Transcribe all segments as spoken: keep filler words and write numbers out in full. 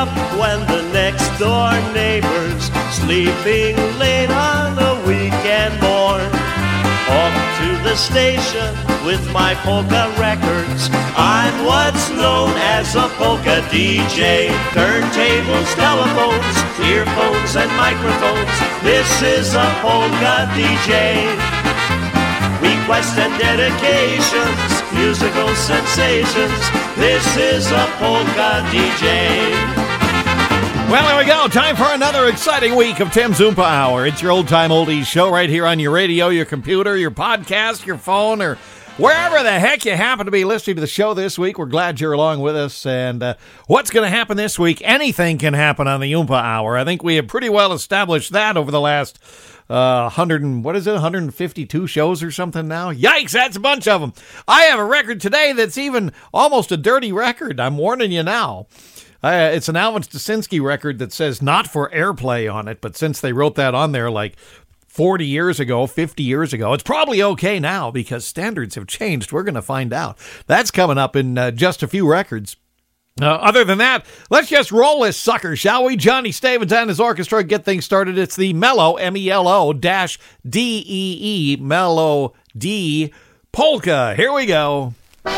up when the next door neighbor's sleeping late on a weekend morn. Off to the station with my polka records. I'm what's known as a polka D J. Turntables, telephones, earphones and microphones. This is a polka D J. Requests and dedications, musical sensations. This is a polka D J. Well, there we go. Time for another exciting week of Tim's Oompa Hour. It's your old-time oldies show right here on your radio, your computer, your podcast, your phone, or wherever the heck you happen to be listening to the show this week. We're glad you're along with us. And uh, what's going to happen this week? Anything can happen on the Oompa Hour. I think we have pretty well established that over the last uh, one hundred and, what is it, one hundred fifty-two shows or something now? Yikes, that's a bunch of them. I have a record today that's even almost a dirty record. I'm warning you now. Uh, it's an Alvin Stasinsky record that says not for airplay on it, but since they wrote that on there like forty years ago, fifty years ago, it's probably okay now because standards have changed. We're going to find out. That's coming up in uh, just a few records. Uh, other than that, let's just roll this sucker, shall we? Johnny Stavins and his orchestra get things started. It's the Mellow, M E L O dash D E E, Mellow D Polka. Here we go.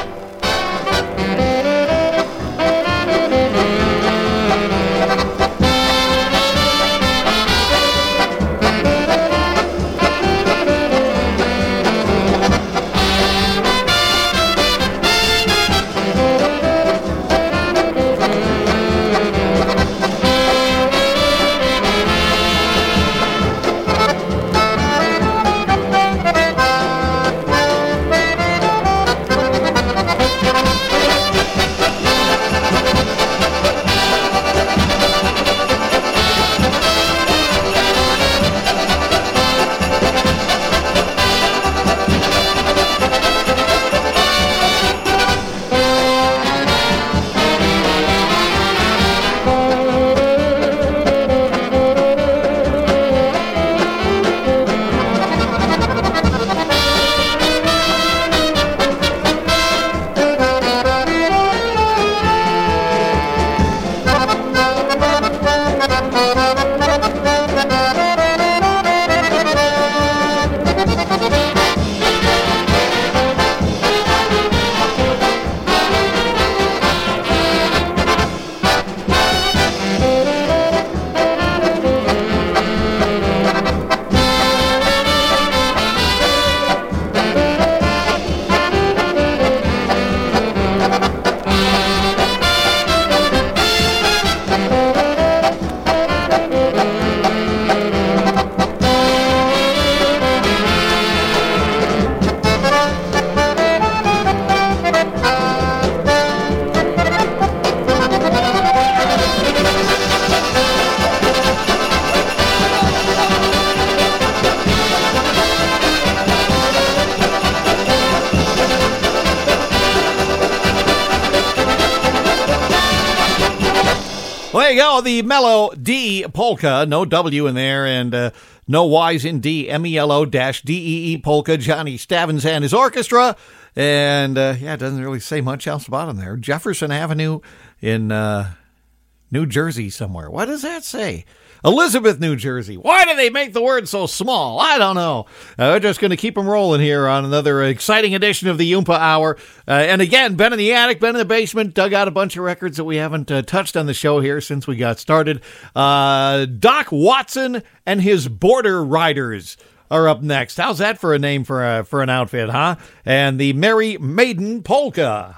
There you go, the Mellow D Polka, no W in there, and uh, no Y's in D, M E L O dash D E E Polka, Johnny Stavins and his orchestra, and uh, yeah, it doesn't really say much else about him there. Jefferson Avenue in uh, New Jersey somewhere. What does that say? Elizabeth, New Jersey. Why do they make the word so small? I don't know. Uh, we're just going to keep them rolling here on another exciting edition of the Oompa Hour. Uh, and again, Ben in the attic, Ben in the basement, dug out a bunch of records that we haven't uh, touched on the show here since we got started. Uh, Doc Watson and his Border Riders are up next. How's that for a name for a, for an outfit, huh? And the Merry Maiden Polka.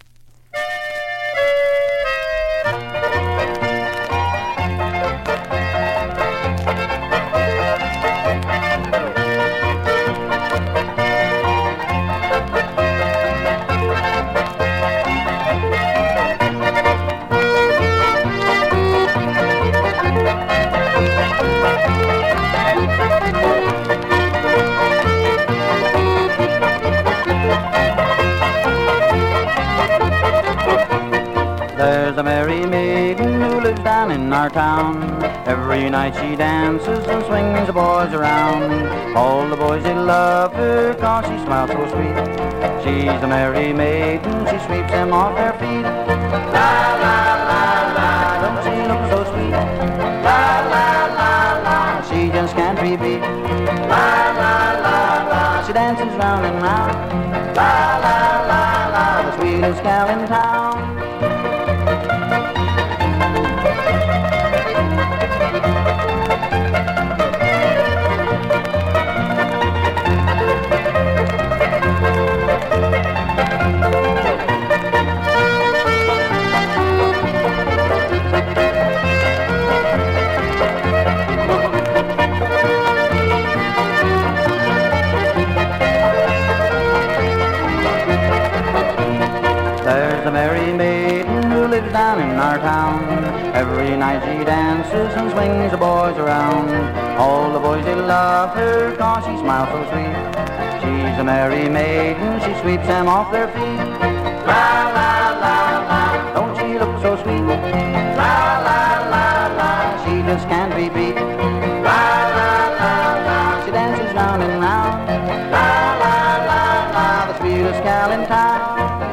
There's a merry maiden who lives down in our town. Every night she dances and swings the boys around. All the boys, they love her cause she smiles so sweet. She's a merry maiden, she sweeps them off their feet. La la la la, don't she look sweetest gal in town. There's a merry maiden who lives down in our town. Every night she dances and swings the boys around. All the boys, they love her 'cause she smiles so sweet. She's a merry maiden, she sweeps them off their feet. La la la la, don't she look so sweet? La la la la, she just can't be beat. La la la la, she dances round and round. La la la la, the sweetest gal in town.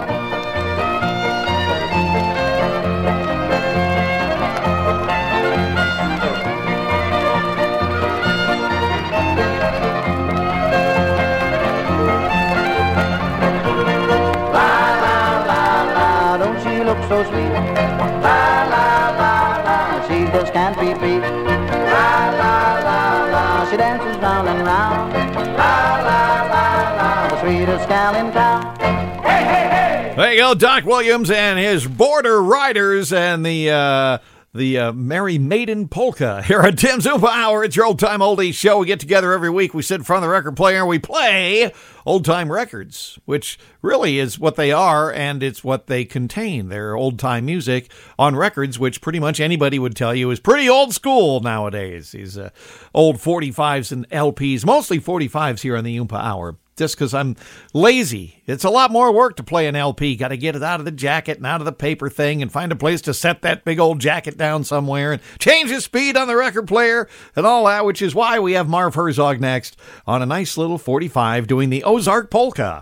So sweet, la la la la, she just can't be beat. La la la la, she dances round and round. La la la la, the sweetest gal in town. Hey, hey, hey! There you go, Doc Williams and his Border Riders and the uh, the uh, Merry Maiden Polka here at Tim's Oompa Hour. It's your old-time oldies show. We get together every week. We sit in front of the record player and we play old-time records, which really is what they are, and it's what they contain. They're old-time music on records, which pretty much anybody would tell you is pretty old school nowadays. These uh, old forty-fives and L Ps, mostly forty-fives here on the Oompa Hour, just because I'm lazy. It's a lot more work to play an L P. Got to get it out of the jacket and out of the paper thing and find a place to set that big old jacket down somewhere and change the speed on the record player and all that, which is why we have Marv Herzog next on a nice little forty-five doing the Ozark Polka.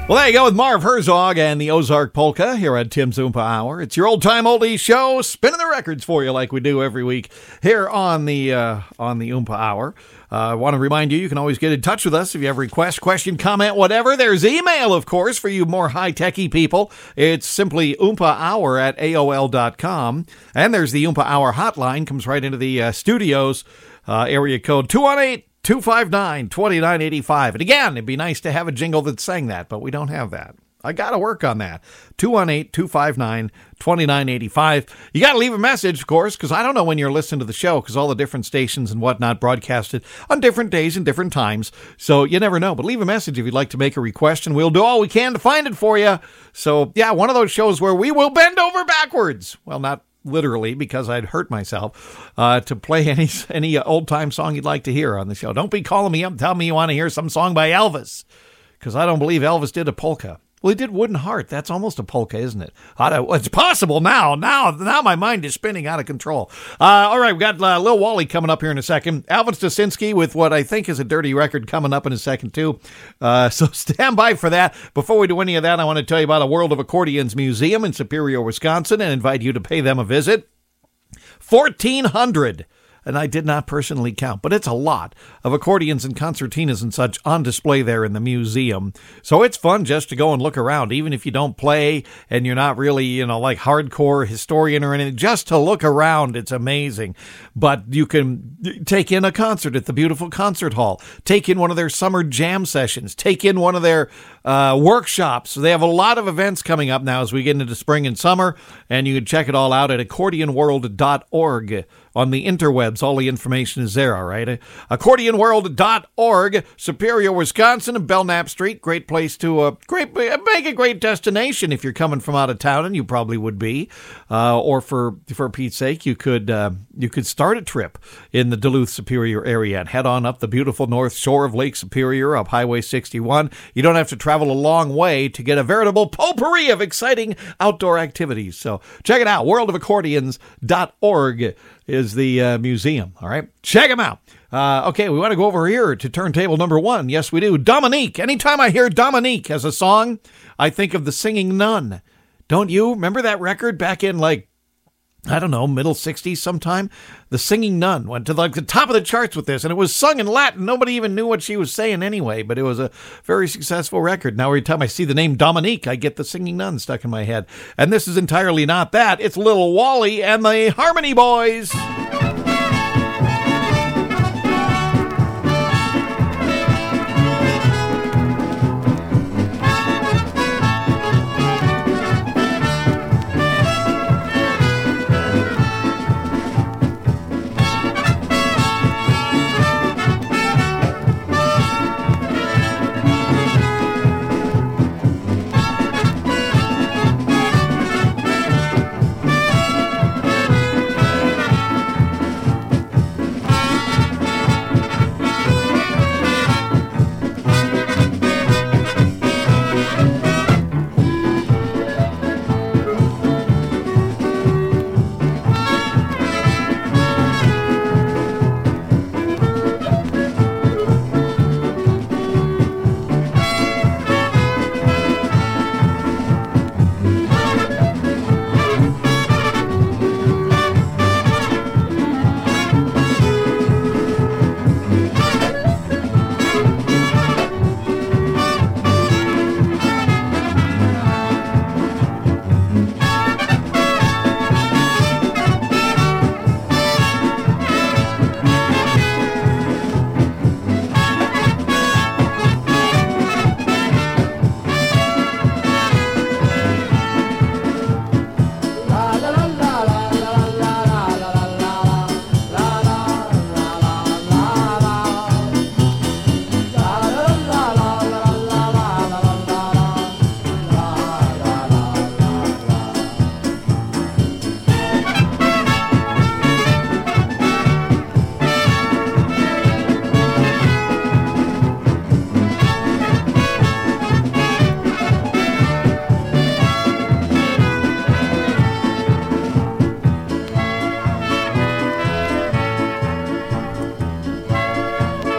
Well, there you go with Marv Herzog and the Ozark Polka here at Tim's Oompa Hour. It's your old-time oldies show, spinning the records for you like we do every week here on the uh, on the Oompa Hour. Uh, I want to remind you, you can always get in touch with us if you have a request, question, comment, whatever. There's email, of course, for you more high-techy people. It's simply Oompa Hour at A O L dot com. And there's the Oompa Hour hotline, comes right into the uh, studios, uh, area code two one eight, two five nine, two nine eight five. And again, it'd be nice to have a jingle that sang that, but we don't have that. I got to work on that. two one eight, two five nine, two nine eight five. You got to leave a message, of course, because I don't know when you're listening to the show, because all the different stations and whatnot broadcasted on different days and different times. So you never know. But leave a message if you'd like to make a request, and we'll do all we can to find it for you. So, yeah, one of those shows where we will bend over backwards. Well, not literally, because I'd hurt myself, uh, to play any any old-time song you'd like to hear on the show. Don't be calling me up and telling me you want to hear some song by Elvis, because I don't believe Elvis did a polka. Well, he did Wooden Heart. That's almost a polka, isn't it? It's possible now. Now now my mind is spinning out of control. Uh, all right, we've got uh, Lil Wally coming up here in a second. Alvin Stasinski with what I think is a dirty record coming up in a second, too. Uh, so stand by for that. Before we do any of that, I want to tell you about a World of Accordions Museum in Superior, Wisconsin, and invite you to pay them a visit. fourteen hundred. And I did not personally count, but it's a lot of accordions and concertinas and such on display there in the museum. So it's fun just to go and look around, even if you don't play and you're not really, you know, like hardcore historian or anything. Just to look around, it's amazing. But you can take in a concert at the beautiful concert hall, take in one of their summer jam sessions, take in one of their uh, workshops. They have a lot of events coming up now as we get into spring and summer, and you can check it all out at accordion world dot org. On the interwebs, all the information is there, all right? accordion world dot org, Superior, Wisconsin, and Belknap Street. Great place to uh, great make a great destination if you're coming from out of town, and you probably would be. Uh, or for for Pete's sake, you could uh, you could start a trip in the Duluth Superior area and head on up the beautiful north shore of Lake Superior, up Highway sixty-one. You don't have to travel a long way to get a veritable potpourri of exciting outdoor activities. So check it out, world of accordions dot org. Is the uh, museum, all right? Check them out. Uh, okay, we want to go over here to turntable number one. Yes, we do. Dominique. Anytime I hear Dominique as a song, I think of The Singing Nun. Don't you? Remember that record back in, like, I don't know, middle sixties sometime? The Singing Nun went to like the top of the charts with this, and it was sung in Latin. Nobody even knew what she was saying anyway, but it was a very successful record. Now every time I see the name Dominique, I get The Singing Nun stuck in my head. And this is entirely not that. It's Little Wally and the Harmony Boys.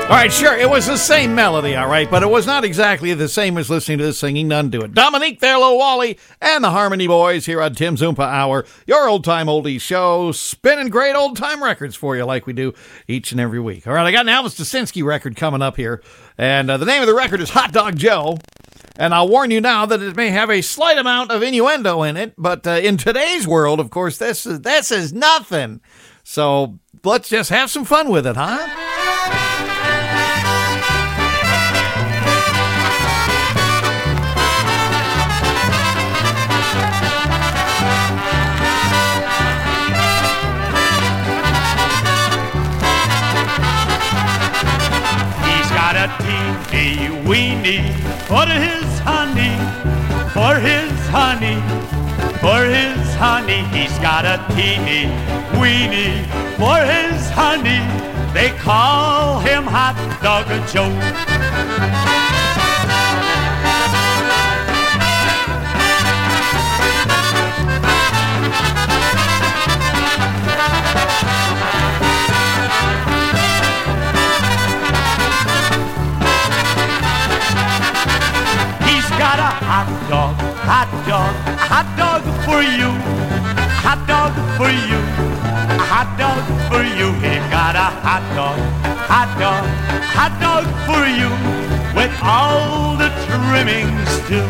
All right, sure, it was the same melody, all right, but it was not exactly the same as listening to this singing. None do it. Dominique there, Lil Wally, and the Harmony Boys here on Tim's Oompa Hour, your old-time oldies show, spinning great old-time records for you like we do each and every week. All right, I got an Elvis Dusinski record coming up here, and uh, the name of the record is Hot Dog Joe, and I'll warn you now that it may have a slight amount of innuendo in it, but uh, in today's world, of course, this is, this is nothing. So let's just have some fun with it, huh? Teeny weeny for his honey, for his honey, for his honey. He's got a teeny weeny for his honey. They call him Hot Dog Joe. Got a hot dog, hot dog, a hot dog for you, hot dog for you, a hot dog for you. He got a hot dog, hot dog, hot dog for you, with all the trimmings too.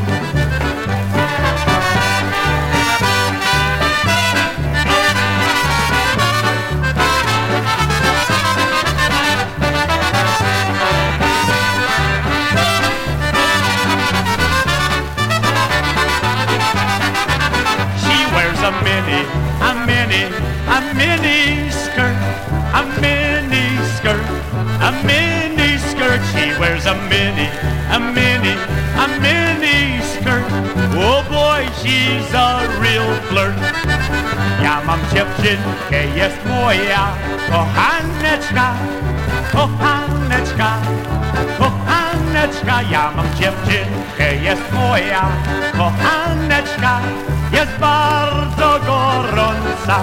A mini, a mini, a mini skirt, a mini skirt, a mini skirt. She wears a mini, a mini, a mini skirt. Oh boy, she's a real flirt. Ja mam dziewczynkę, jest moja kochaneczka, kochaneczka, kochaneczka. Ja mam dziewczynkę, jest moja kochaneczka. Jest bardzo gorąca.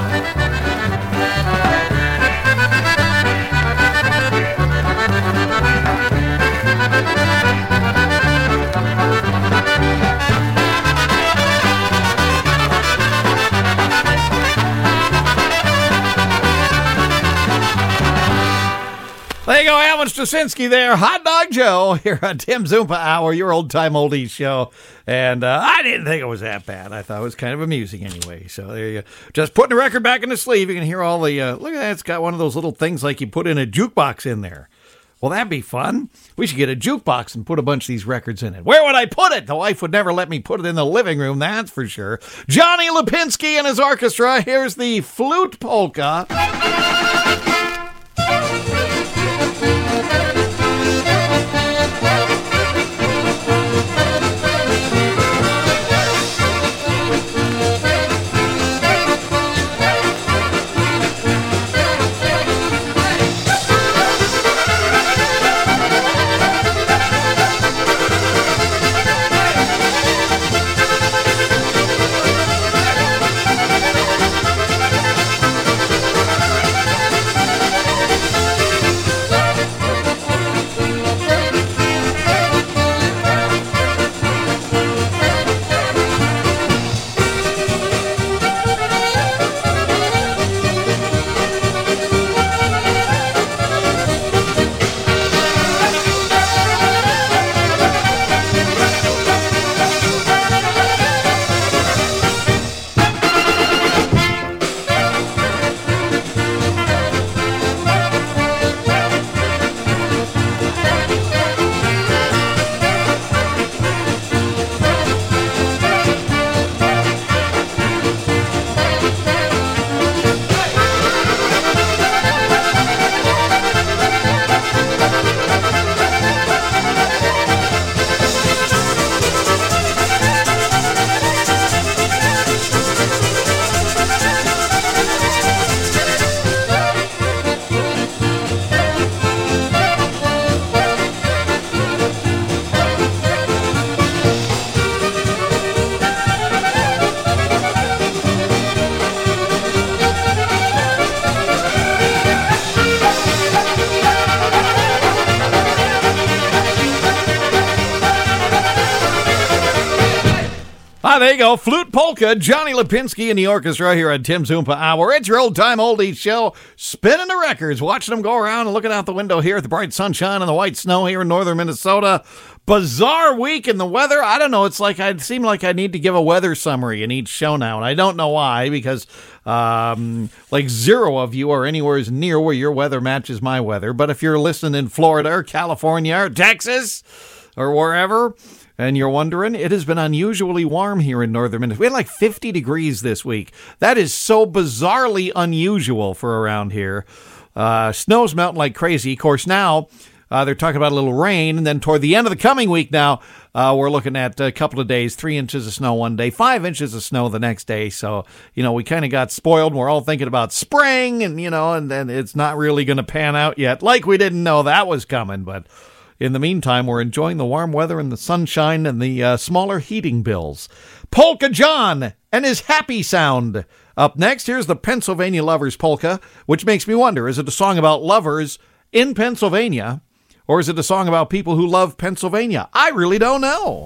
There you go, Elvis Dusinski there, Hot Dog Joe, here on Tim's Oompa Hour, your old-time oldies show. And uh, I didn't think it was that bad. I thought it was kind of amusing anyway. So there you go. Just putting the record back in the sleeve. You can hear all the, uh, look at that, it's got one of those little things like you put in a jukebox in there. Well, that'd be fun. We should get a jukebox and put a bunch of these records in it. Where would I put it? The wife would never let me put it in the living room, that's for sure. Johnny Lipinski and his orchestra. Here's the Flute Polka. Ah, there you go. Flute Polka, Johnny Lipinski and the orchestra here at Tim's Oompa Hour. It's your old-time oldies show, spinning the records, watching them go around and looking out the window here at the bright sunshine and the white snow here in northern Minnesota. Bizarre week in the weather. I don't know. It's like I seem like I need to give a weather summary in each show now, and I don't know why, because um, like zero of you are anywhere near where your weather matches my weather. But if you're listening in Florida or California or Texas or wherever, and you're wondering, it has been unusually warm here in northern Minnesota. We had like fifty degrees this week. That is so bizarrely unusual for around here. Uh, snow's melting like crazy. Of course, now uh, they're talking about a little rain. And then toward the end of the coming week now, uh, we're looking at a couple of days, three inches of snow one day, five inches of snow the next day. So, you know, we kind of got spoiled. And we're all thinking about spring and, you know, and then it's not really going to pan out yet. Like we didn't know that was coming, but in the meantime, we're enjoying the warm weather and the sunshine and the uh, smaller heating bills. Polka John and his happy sound. Up next, here's the Pennsylvania Lovers Polka, which makes me wonder, is it a song about lovers in Pennsylvania, or is it a song about people who love Pennsylvania? I really don't know.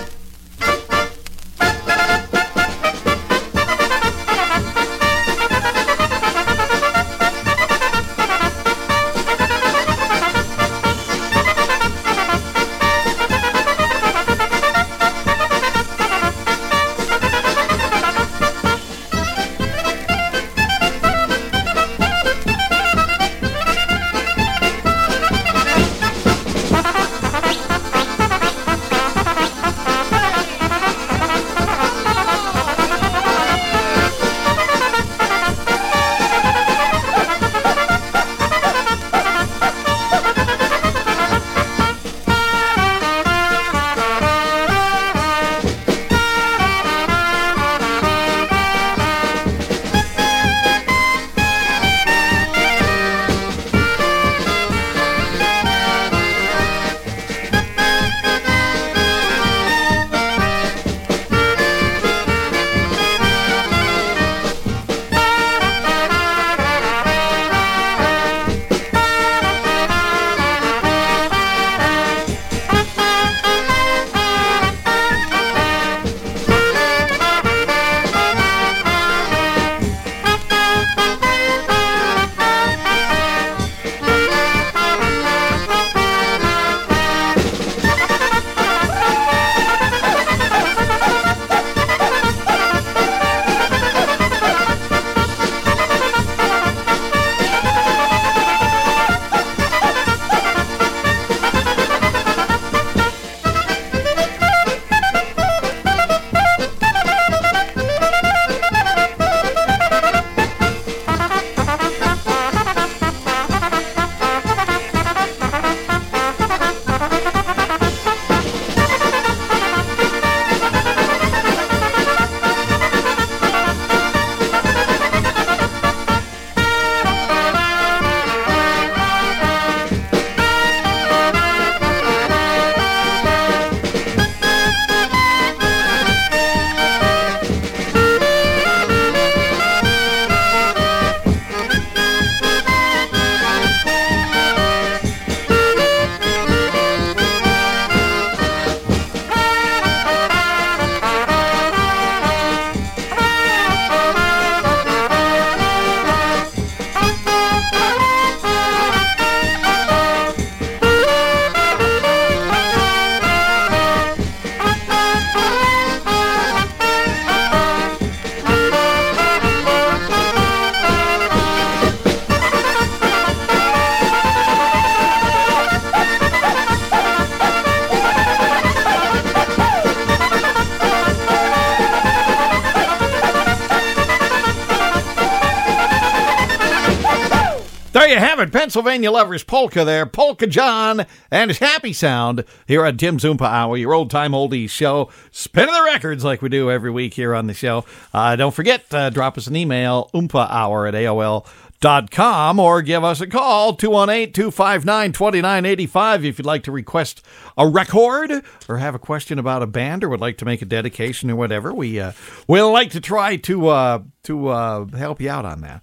There you have it, Pennsylvania Lovers Polka there, Polka John and his happy sound here on Tim's Oompa Hour, your old-time oldies show, spinning the records like we do every week here on the show. Uh, don't forget, uh, drop us an email, oompah hour at A O L dot com, or give us a call, two one eight, two five nine, two nine eight five, if you'd like to request a record or have a question about a band or would like to make a dedication or whatever. We uh, we'll like to try to uh, to uh, help you out on that. Uh,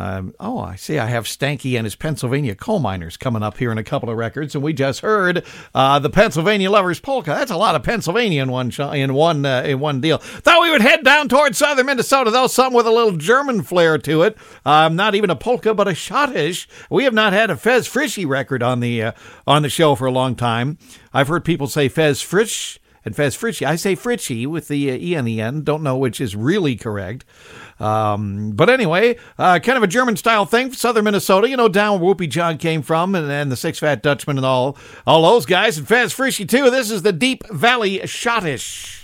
Um, oh, I see. I have Stanky and his Pennsylvania Coal Miners coming up here in a couple of records, and we just heard uh, the Pennsylvania Lovers Polka. That's a lot of Pennsylvania in one sh- in one uh, in one deal. Thought we would head down towards southern Minnesota, though, some with a little German flair to it. Um, not even a polka, but a schottisch. We have not had a Fez Frischi record on the uh, on the show for a long time. I've heard people say Fez Frisch and Fez Frischi. I say Fritchie with the uh, E on the end. Don't know which is really correct. Um, but anyway, uh, kind of a German-style thing, southern Minnesota, you know, down where Whoopi John came from, and, and the Six Fat Dutchman and all all those guys, and Fez Frischi, too. This is the Deep Valley Schottisch.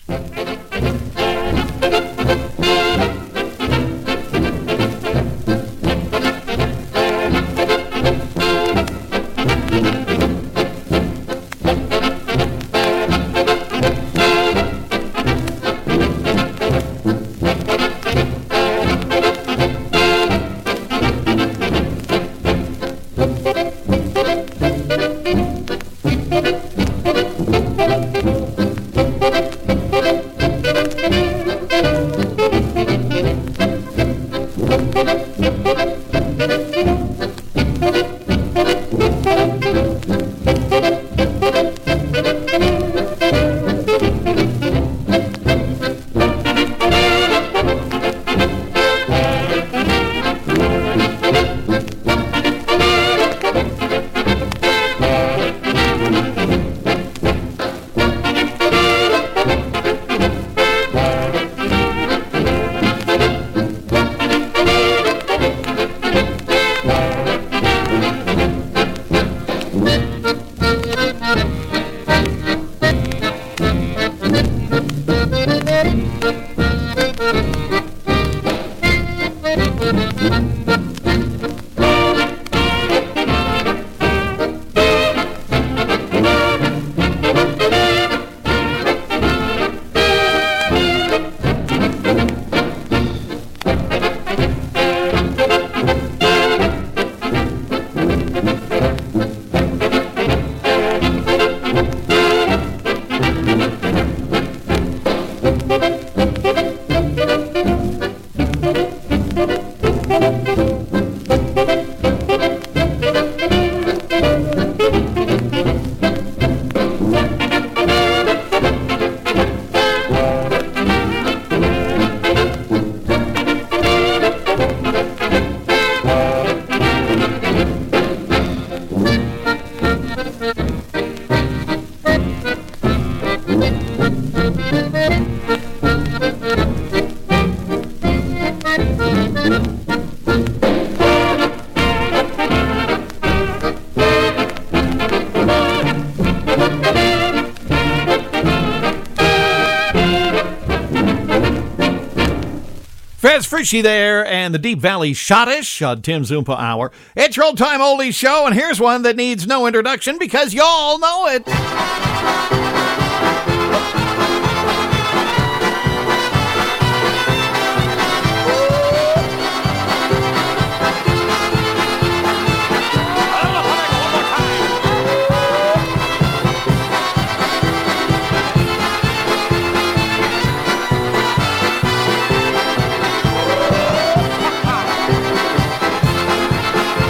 Fez Frischi there, and the Deep Valley Schottisch on Tim's Oompa Hour. It's your old time oldies show, and here's one that needs no introduction because y'all know it.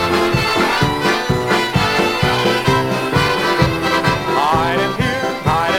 Hiding here, hiding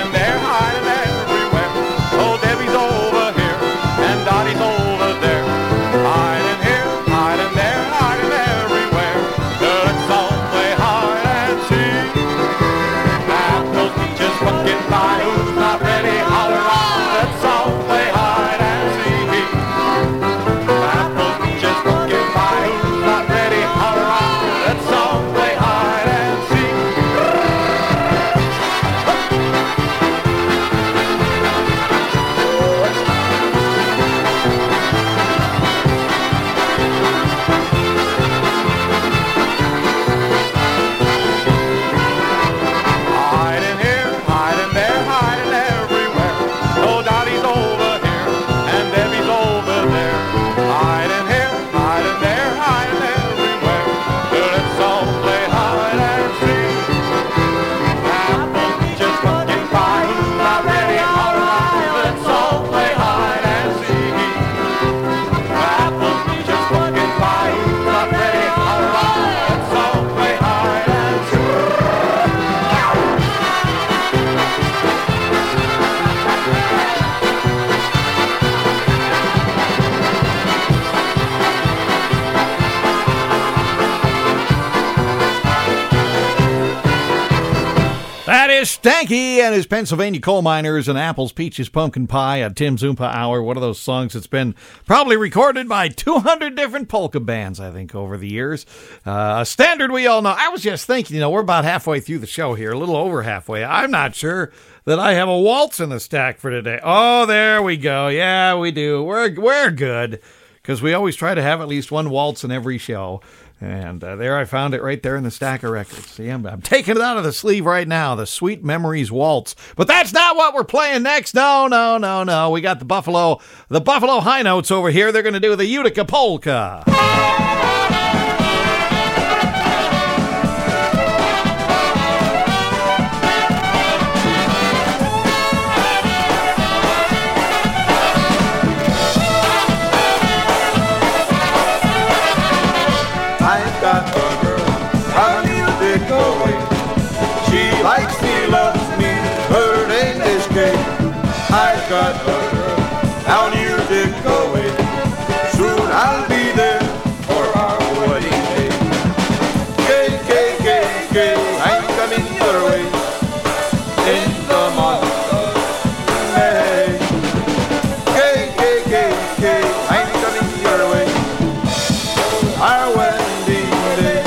Irish Stanky and his Pennsylvania Coal Miners and Apples, Peaches, Pumpkin Pie, a Tim Zoompa Hour. One of those songs that's been probably recorded by two hundred different polka bands, I think, over the years. Uh, a standard we all know. I was just thinking, you know, we're about halfway through the show here, a little over halfway. I'm not sure that I have a waltz in the stack for today. Oh, there we go. Yeah, we do. We're, we're good because we always try to have at least one waltz in every show. And uh, there I found it right there in the stack of records. See, I'm, I'm taking it out of the sleeve right now, the Sweet Memories Waltz. But that's not what we're playing next. No, no, no, no. We got the Buffalo, the Buffalo High Notes over here. They're going to do the Utica Polka. I've got a girl down Utica way. Soon I'll be there for our wedding day. Gay, gay, gay, gay, I'm coming your way in the month of May. Gay, gay, gay, gay, I'm coming your way for our wedding day.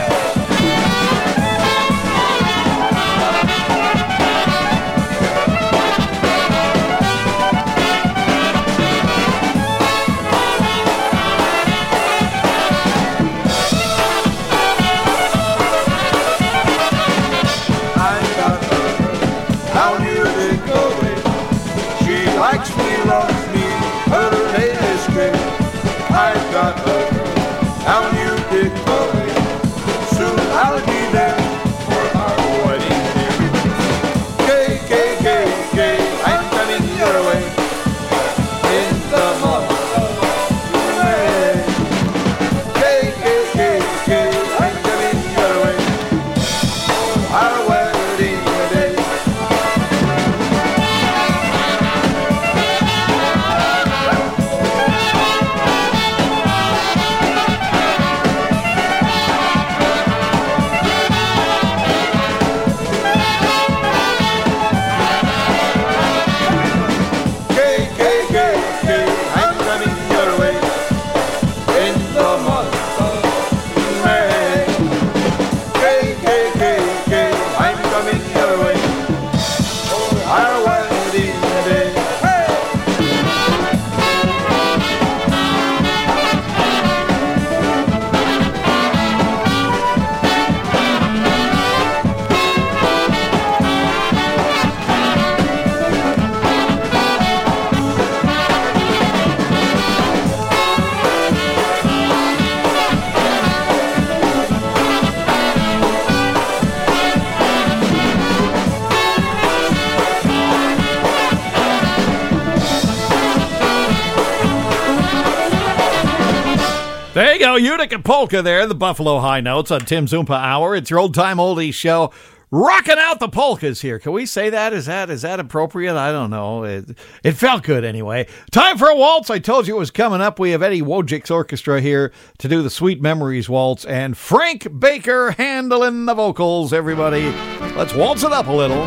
There you go, Utica Polka there, the Buffalo High Notes on Tim Zoompa Hour. It's your old-time oldies show, rocking out the polkas here. Can we say that? Is that is that appropriate? I don't know. It, it felt good anyway. Time for a waltz. I told you it was coming up. We have Eddie Wojcik's orchestra here to do the Sweet Memories Waltz, and Frank Baker handling the vocals, everybody. Let's waltz it up a little.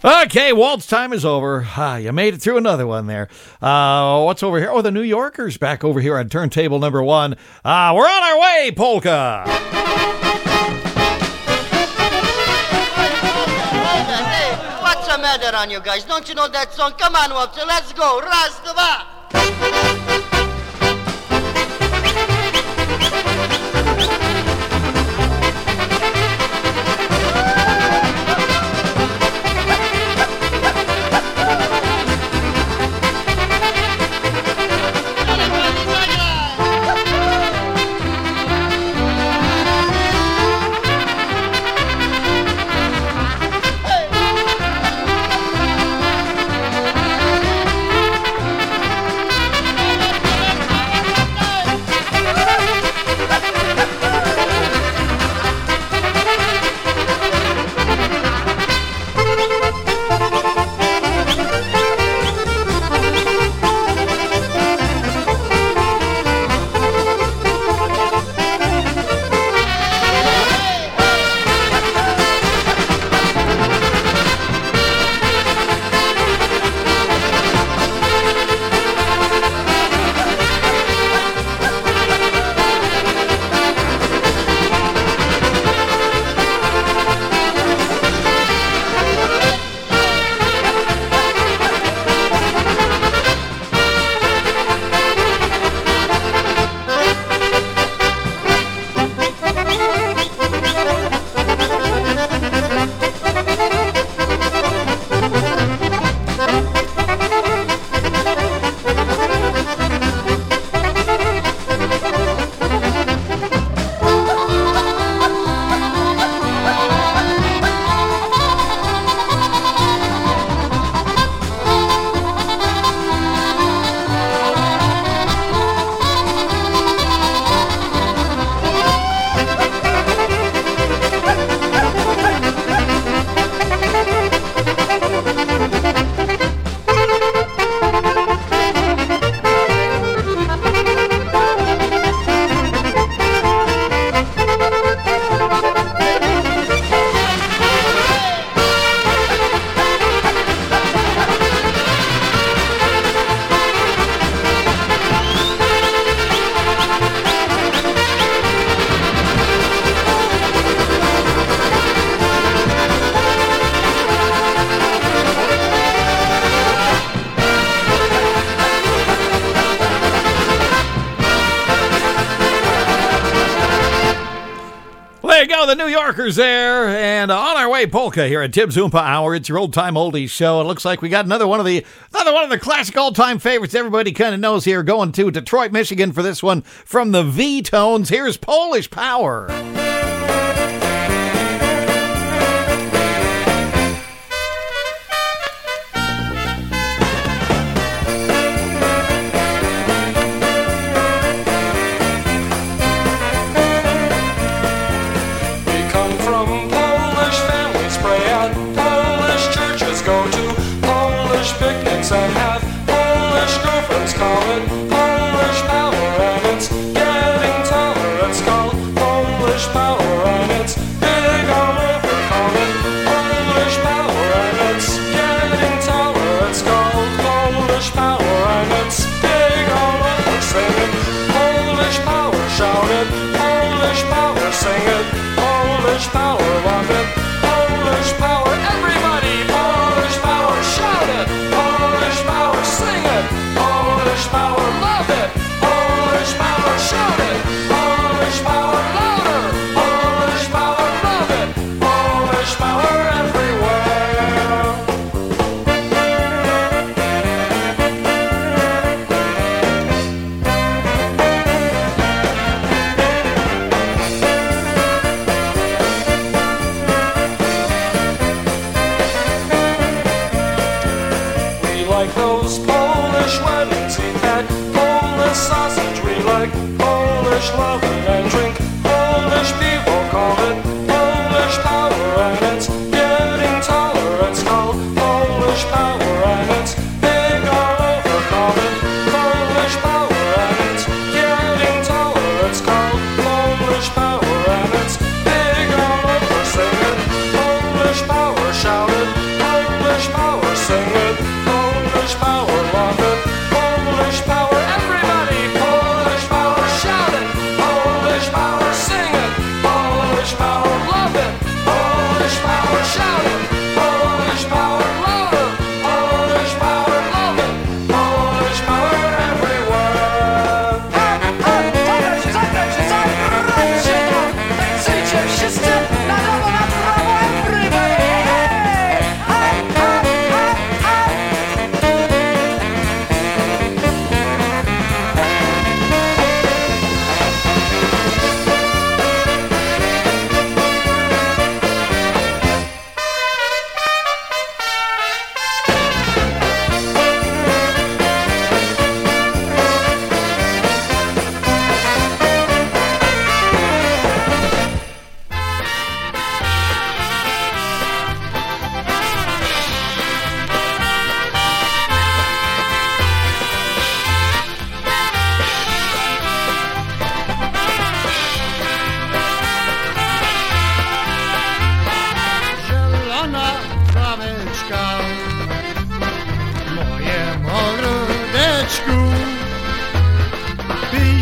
Okay, waltz time is over. Ah, you made it through another one there. Uh, what's over here? Oh, the New Yorkers back over here on turntable number one. Uh, we're on our way, polka. Hey, what's the matter on you guys? Don't you know that song? Come on, Wopsy, let's go. Rastava! The New Yorkers there, and on our way polka here at Tim's Oompa Hour. It's your old time oldies show. It looks like we got another one of the another one of the classic old time favorites everybody kind of knows here. Going to Detroit, Michigan for this one from the V-Tones. Here's Polish Power. And have Polish girlfriends call it Polish power, and it's getting taller. It's called Polish power, and it's big all over. Call it Polish power, and it's getting taller. It's called Polish power, and it's big all over. Sing it, Polish power, shout it, Polish power, sing it, Polish power, love it, Polish power, everybody, Polish power, shout it. Sing it, Polish power, love it, Polish power, shout it, Polish power, louder, Polish power, love it, Polish power everywhere. We like those Polish weddings, eat that Polish sausage. We like Polish loving and drink Polish people. Call it Polish power, and it's getting taller. It's called Polish power, and it's big all over. Call it Polish power, and it's getting taller. It's called Polish power, and it's big all over. Sing it, Polish power, shout it, Polish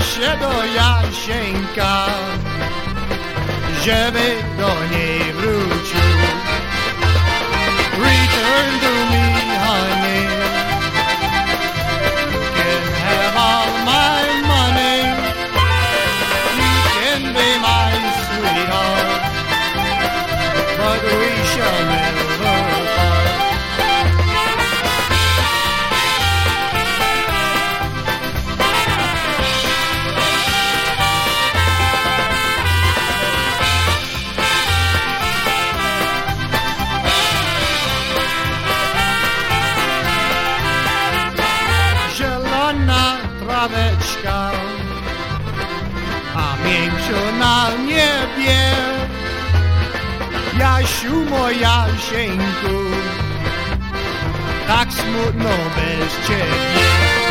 się do Jasieńka, żeby do niej wrócił. Return to me, honey. You can have all my money. You can be my sweetheart, but we shall never part. Traweczka, a mięciu na niebie. Jasiu, moja Jasieńku, tak smutno bez ciebie.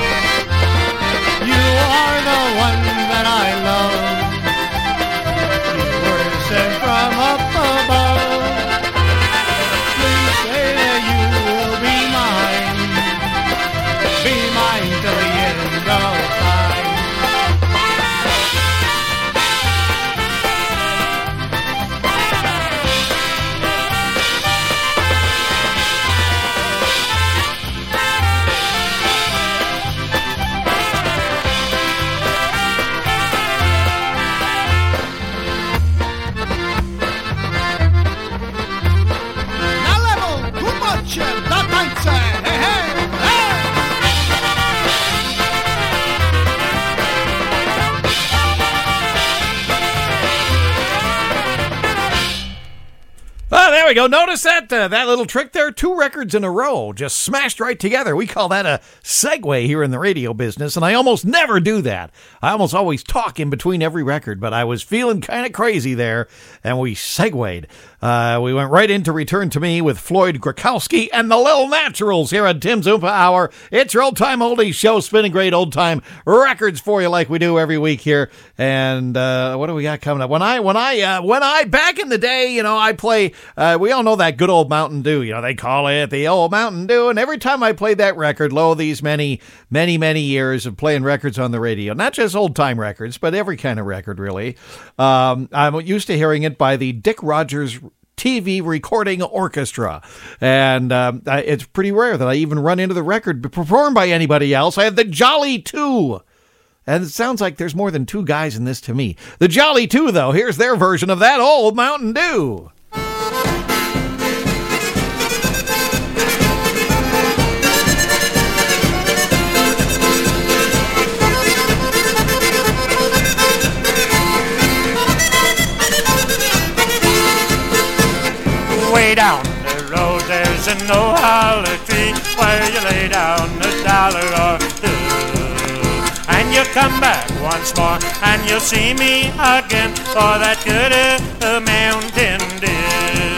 You are the one that I love. You were sent from up above. Please say that you will be mine, be mine till the end of time. Na lewo, kumocie, do tańce, hej, hej, hej! Oh, there we go. Notice that uh, that little trick there? Two records in a row, just smashed right together. We call that a segue here in the radio business, and I almost never do that. I almost always talk in between every record, but I was feeling kind of crazy there, and we segued. Uh, we went right into Return to Me with Floyd Grokowski and the Little Naturals here at Tim's Oompa Hour. It's your old-time oldies show, spinning great old-time records for you like we do every week here. And uh, what do we got coming up? When I, when I, uh, when I, back in the day, you know, I play, uh, we all know that good old Mountain Dew. You know, they call it the old Mountain Dew. And every time I played that record, lo, these many, many, many years of playing records on the radio, not just old-time records, but every kind of record, really. Um, I'm used to hearing it by the Dick Rogers T V Recording Orchestra. And um, it's pretty rare that I even run into the record performed by anybody else. I have the Jolly Two. And it sounds like there's more than two guys in this to me. The Jolly Two, though, here's their version of that old Mountain Dew. Way down the road there's an old hollow tree where you lay down a dollar or two, and you come back once more and you'll see me again for that good uh, Mountain Dew.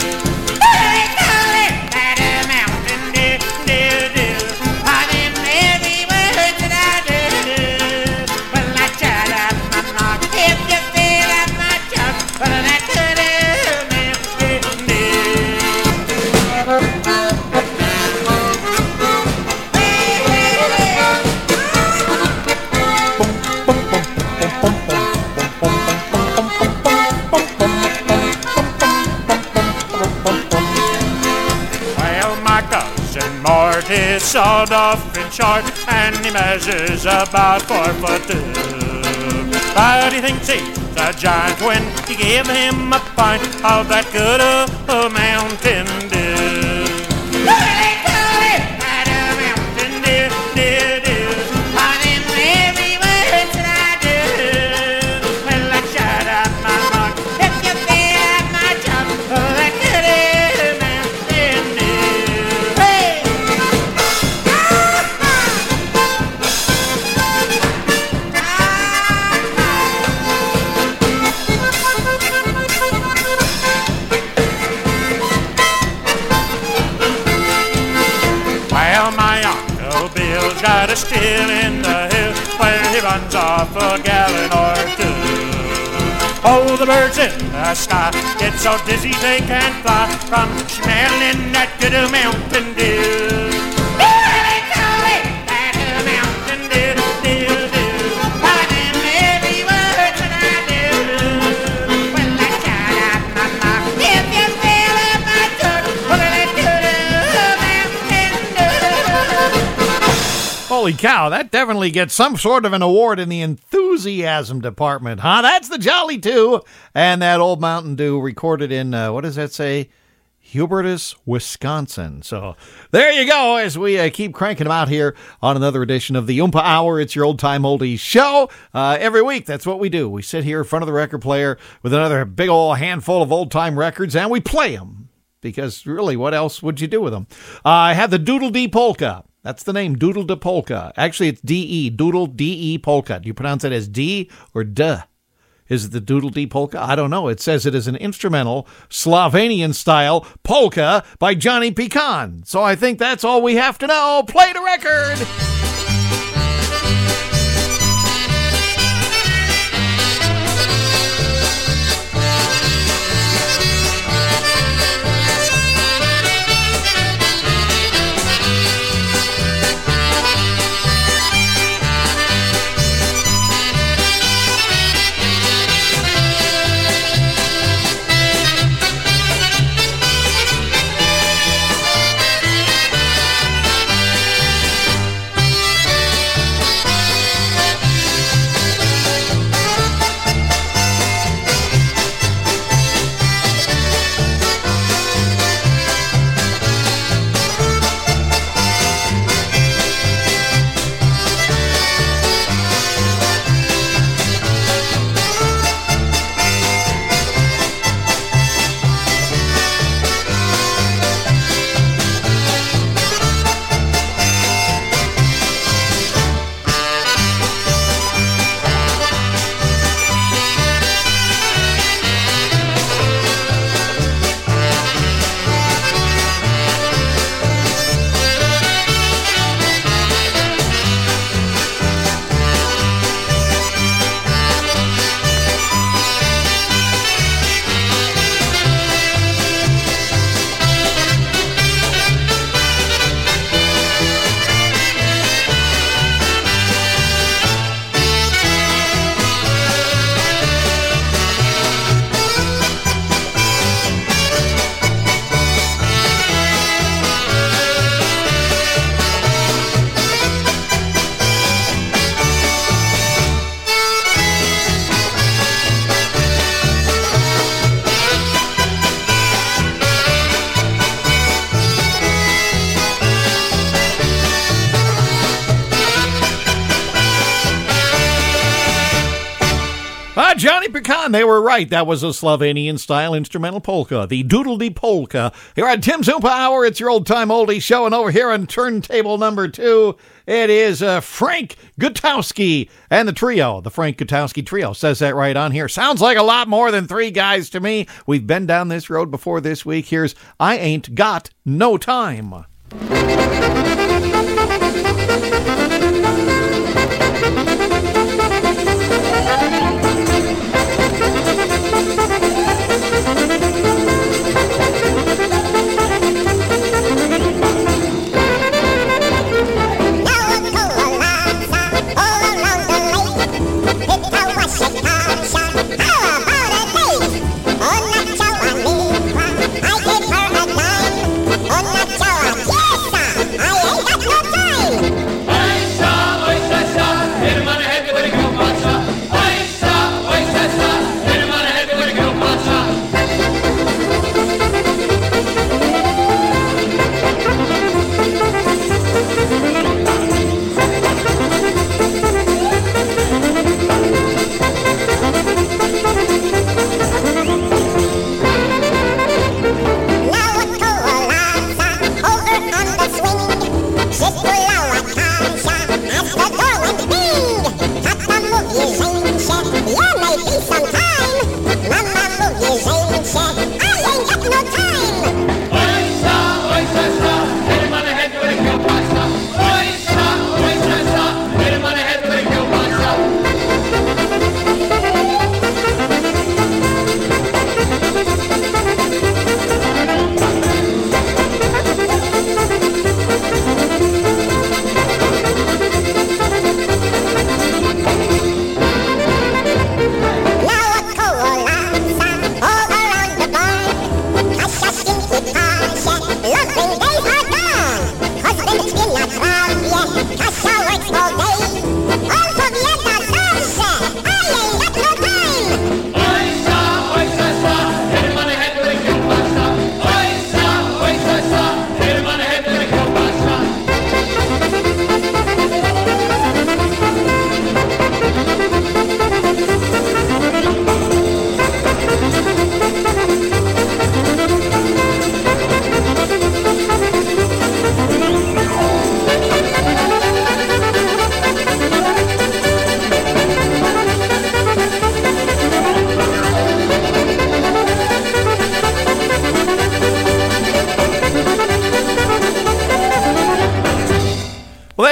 That uh, Mountain Dew, Dew, Dew. Oh, them every word that I do. Well, I shut up my mouth if you fill up my jug for that good uh, Mountain Dew. Well, my cousin Marty sawed off in short, and he measures about four foot two. But he thinks he's a giant when you give him a pint of that good old Mountain Dew. Got a still in the hill where he runs off a gallon or two. Oh, the birds in the sky get so dizzy they can't fly from smelling that good Mountain Dew. They call it that Mountain Dew, Dew, Dew. Oh, them Holy cow, that definitely gets some sort of an award in the enthusiasm department, huh? That's the Jolly Two, and that Old Mountain Dew recorded in, uh, what does that say? Hubertus, Wisconsin. So there you go as we uh, keep cranking them out here on another edition of the Oompa Hour. It's your old-time oldies show. Uh, every week, that's what we do. We sit here in front of the record player with another big old handful of old-time records, and we play them. Because really, what else would you do with them? Uh, I had the Doodle Dee Polka. That's the name, Doodle Dee Polka. Actually, it's D E, Doodle D E Polka. Do you pronounce it as D or D? Is it the Doodle Dee Polka? I don't know. It says it is an instrumental, Slovenian-style polka by Johnny Pecan. So I think that's all we have to know. Play the record! Johnny Pecan, they were right. That was a Slovenian-style instrumental polka, the Doodle Dee Polka. Here on Tim's Oompa Hour, it's your old-time oldie show, and over here on turntable number two, it is uh, Frank Gutowski and the trio. The Frank Gutowski Trio says that right on here. Sounds like a lot more than three guys to me. We've been down this road before this week. Here's I Ain't Got No Time. I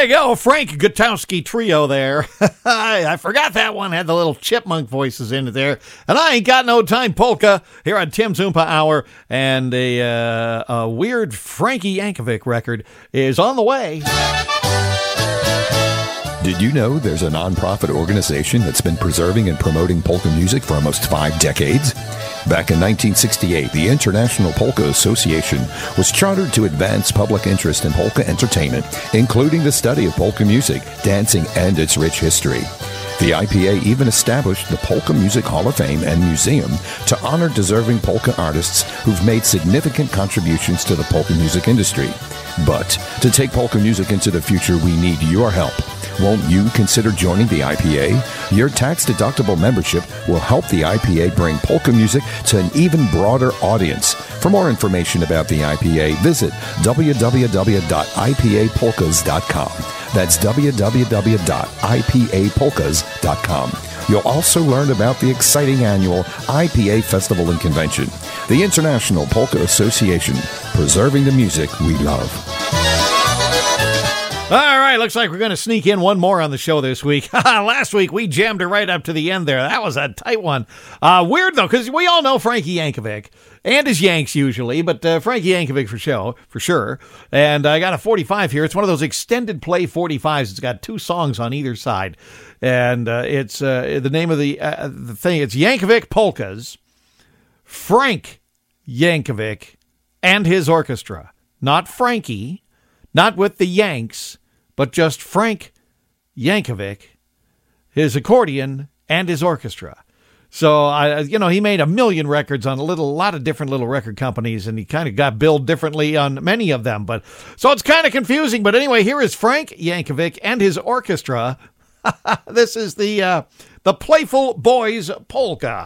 There you go, Frank Gutowski Trio there. I forgot that one had the little chipmunk voices in it there. And I Ain't Got No Time Polka here on Tim's Oompa Hour. And a, uh, a weird Frankie Yankovic record is on the way. Did you know there's a nonprofit organization that's been preserving and promoting polka music for almost five decades? Back in nineteen sixty-eight, the International Polka Association was chartered to advance public interest in polka entertainment, including the study of polka music, dancing, and its rich history. The I P A even established the Polka Music Hall of Fame and Museum to honor deserving polka artists who've made significant contributions to the polka music industry. But to take polka music into the future, we need your help. Won't you consider joining the I P A? Your tax-deductible membership will help the I P A bring polka music to an even broader audience. For more information about the I P A, visit w w w dot i p a polkas dot com. That's w w w dot i p a polkas dot com. You'll also learn about the exciting annual I P A Festival and Convention, the International Polka Association, preserving the music we love. All right, looks like we're going to sneak in one more on the show this week. Last week, we jammed her right up to the end there. That was a tight one. Uh, weird, though, because we all know Frankie Yankovic, and his Yanks usually, but uh, Frankie Yankovic for show, for sure. And I got a forty-five here. It's one of those extended play forty-fives. It's got two songs on either side. And uh, it's uh, the name of the, uh, the thing. It's Yankovic Polkas, Frank Yankovic, and his orchestra. Not Frankie, not with the Yanks, but just Frank Yankovic, his accordion, and his orchestra. So, I, you know, he made a million records on a little, a lot of different little record companies, and he kind of got billed differently on many of them. But so it's kind of confusing. But anyway, here is Frank Yankovic and his orchestra. This is the uh, the Playful Boys Polka.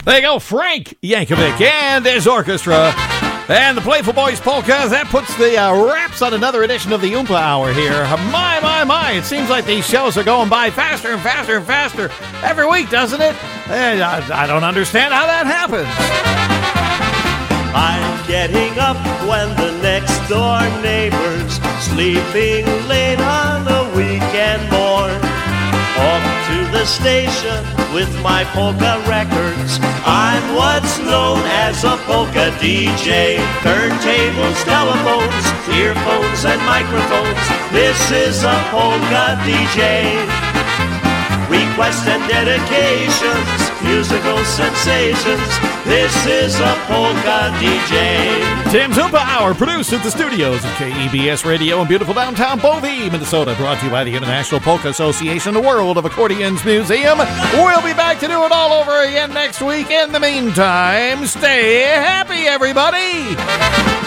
There you go, Frank Yankovic and his orchestra. And the Playful Boys Polkas, that puts the uh, wraps on another edition of the Oompa Hour here. My, my, my, it seems like these shows are going by faster and faster and faster every week, doesn't it? And I, I don't understand how that happens. I'm getting up when the next door neighbor's sleeping late on a weekend morn. Off to the station with my polka records. I'm what's known as a polka D J. Turntables, telephones, earphones, and microphones. This is a polka D J. Requests and dedications, musical sensations. This is a polka D J. Tim's Oompa Hour, produced at the studios of K E B S Radio in beautiful downtown Bovey, Minnesota. Brought to you by the International Polka Association, the World of Accordions Museum. We'll be back to do it all over again next week. In the meantime, stay happy, everybody.